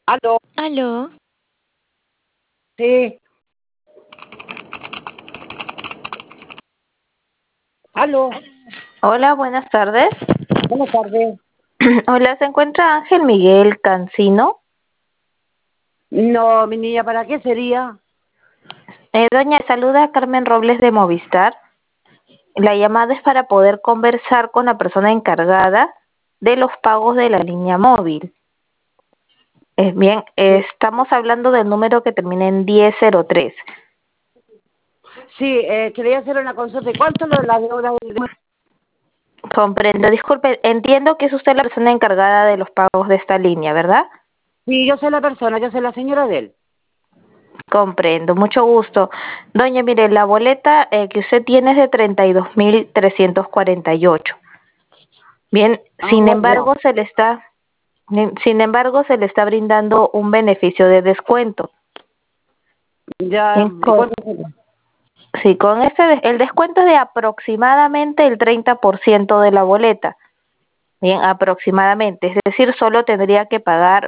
Aló, Aló, sí, aló, hola, buenas tardes. buenas tardes. Hola, ¿se encuentra Ángel Miguel Cancino? No, mi niña, ¿para qué sería? Doña, saluda a Carmen Robles de Movistar. La llamada es para poder conversar con la persona encargada de los pagos de la línea móvil. Bien, estamos hablando del número que termina en 1003. Sí, quería hacer una consulta. ¿Y cuánto lo de la deuda? Comprendo, disculpe, entiendo que es usted la persona encargada de los pagos de esta línea, ¿verdad? Sí, yo soy la persona, yo soy la señora de él. Comprendo, mucho gusto. Doña, mire, la boleta que usted tiene es de 32.348. Bien, Ah, ya, sin embargo, se le está brindando un beneficio de descuento. ya. Bien, ¿Y cuánto sería? sí, el descuento es de aproximadamente el 30% de la boleta. Bien, aproximadamente, es decir, solo tendría que pagar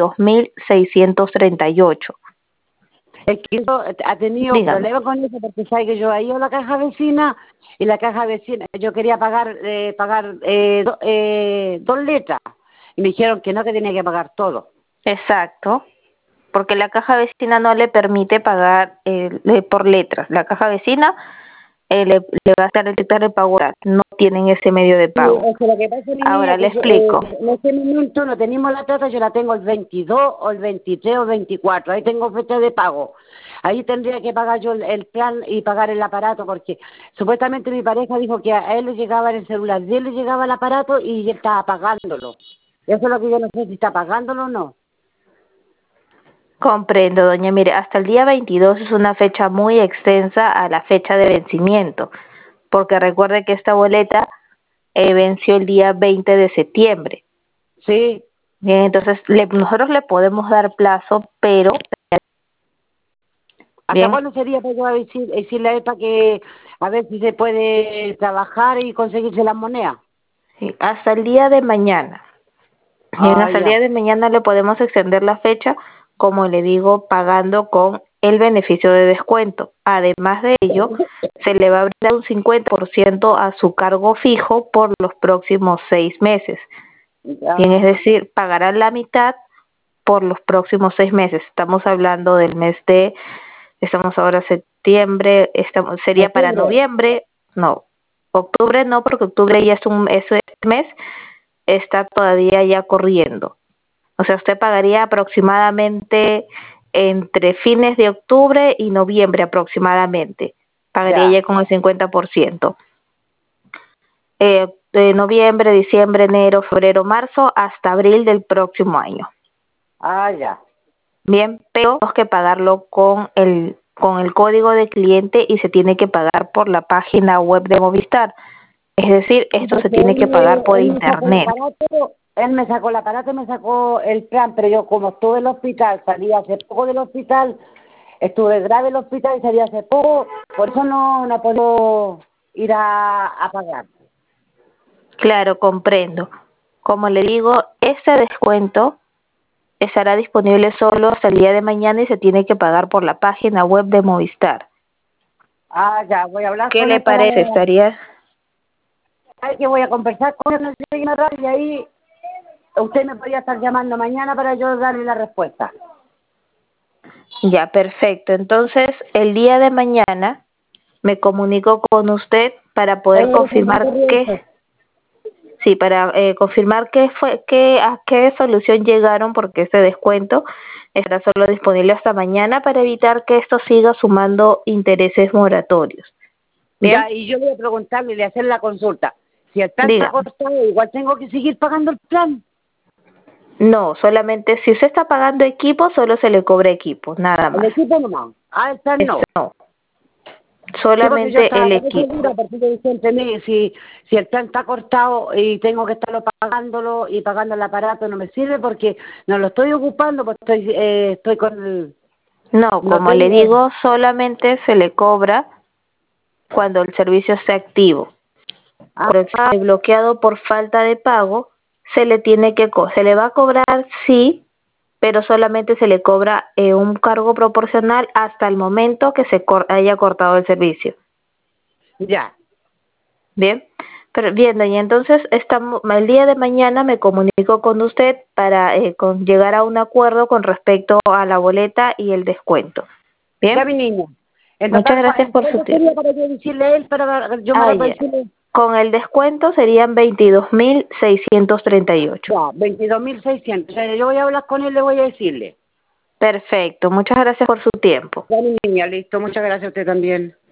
22.638. Es que eso ha tenido Dígame. problemas con eso porque sabe que yo he ido a la caja vecina y la caja vecina, yo quería pagar 2 letras y me dijeron que no, que tenía que pagar todo. Exacto, porque la caja vecina no le permite pagar por letras. La caja vecina le va a estar detectar el pago oral. No tienen ese medio de Sí, pago. es que lo que pasa, mi niña, Ahora le que yo, explico. en este momento no tenemos la plata, yo la tengo el 22 o el 23 o el 24, ahí tengo fecha de pago. Ahí tendría que pagar yo el plan y pagar el aparato, porque supuestamente mi pareja dijo que a él le llegaba en el celular, y él le llegaba el aparato y él estaba pagándolo. Eso es lo que yo no sé si está pagándolo o no. Comprendo, doña. Mire, hasta el día 22 es una fecha muy extensa a la fecha de vencimiento, porque recuerde que esta boleta venció el día 20 de septiembre. Sí. Bien, entonces nosotros le podemos dar plazo, pero ¿Hasta bien, cuándo sería para yo decirle a él para que, a ver si se puede trabajar y conseguirse las monedas? sí, hasta el día de mañana. Bien, Ah, hasta el día ya. de mañana le podemos extender la fecha, como le digo, pagando con el beneficio de descuento. Además de ello, se le va a brindar un 50% a su cargo fijo por los próximos 6 meses. Bien, es Ya. decir, pagará la mitad por los próximos 6 meses. Estamos ahora septiembre, sería para Octubre. noviembre, no, octubre no, porque octubre ya ese mes está todavía ya corriendo. O sea, usted pagaría aproximadamente entre fines de octubre y noviembre aproximadamente. Pagaría Ya. ya con el 50%. De noviembre, diciembre, enero, febrero, marzo, hasta abril del próximo año. Ah, ya. Bien, pero tenemos que pagarlo con el código de cliente y se tiene que pagar por la página web de Movistar. Es decir, Sí, esto se porque tiene que pagar por él me sacó el internet. aparato, él me sacó el aparato y me sacó el plan, pero yo como estuve en el hospital, salí hace poco del hospital, estuve grave en el hospital y salí hace poco, por eso no puedo ir a pagar. Claro, comprendo. Como le digo, este descuento estará disponible solo hasta el día de mañana y se tiene que pagar por la página web de Movistar. Ah, ya, voy a hablar ¿Qué con le él para parece? ¿Estaría? ay, que voy a conversar con él y ahí usted me podría estar llamando mañana para yo darle la respuesta. Ya, perfecto. Entonces, el día de mañana me comunico con usted para poder confirmar a qué solución llegaron, porque este descuento estará solo disponible hasta mañana para evitar que esto siga sumando intereses moratorios. Bien, Ya, y yo voy a preguntarle, le hacer la consulta. Si el plan está dígame. cortado, igual tengo que seguir pagando el plan. No, solamente si usted está pagando equipo, solo se le cobra equipo, nada El más. equipo nomás. Ah, el plan no. No, Sí, porque yo solamente estaba el muy equipo. segura, porque yo decía entre mí, si el plan está cortado y tengo que estarlo pagándolo y pagando el aparato, no me sirve porque no lo estoy ocupando, pues estoy con No, no como le tengo. digo, solamente se le cobra cuando el servicio esté activo. Ah, Pero si está bloqueado por falta de pago, se le va a cobrar, sí, pero solamente se le cobra un cargo proporcional hasta el momento que se haya cortado el servicio. Ya. Bien, pero bien, doña, entonces el día de mañana me comunico con usted para llegar a un acuerdo con respecto a la boleta y el descuento. Bien, Ya, mi niña. En muchas total, gracias por su ¿cuánto tiempo. sería para yo decirle a él, para yo Ah, para ya. decirle? Con el descuento serían 22.638. Ya, 22.600. O sea, yo voy a hablar con él, le voy a decirle. Perfecto, muchas gracias por su tiempo. Ya, mi niña, listo. Muchas gracias a usted también.